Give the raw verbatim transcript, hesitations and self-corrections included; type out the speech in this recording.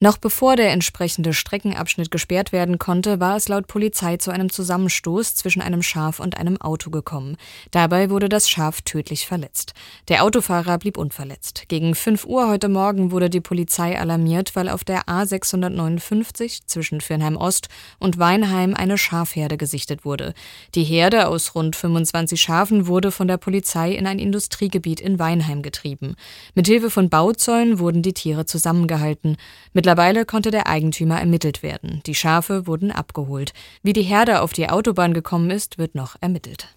Noch bevor der entsprechende Streckenabschnitt gesperrt werden konnte, war es laut Polizei zu einem Zusammenstoß zwischen einem Schaf und einem Auto gekommen. Dabei wurde das Schaf tödlich verletzt. Der Autofahrer blieb unverletzt. Gegen fünf Uhr heute Morgen wurde die Polizei alarmiert, weil auf der A sechshundertneunundfünfzig zwischen Viernheim Ost und Weinheim eine Schafherde gesichtet wurde. Die Herde aus rund fünfundzwanzig Schafen wurde von der Polizei in ein Industriegebiet in Weinheim getrieben. Mithilfe von Bauzäunen wurden die Tiere zusammengehalten. Mittlerweile konnte der Eigentümer ermittelt werden. Die Schafe wurden abgeholt. Wie die Herde auf die Autobahn gekommen ist, wird noch ermittelt.